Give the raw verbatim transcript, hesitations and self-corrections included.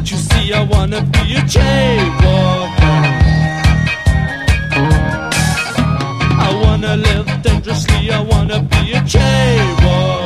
you see, I wanna be a jaywalker. I wanna live dangerously, I wanna be a jaywalker.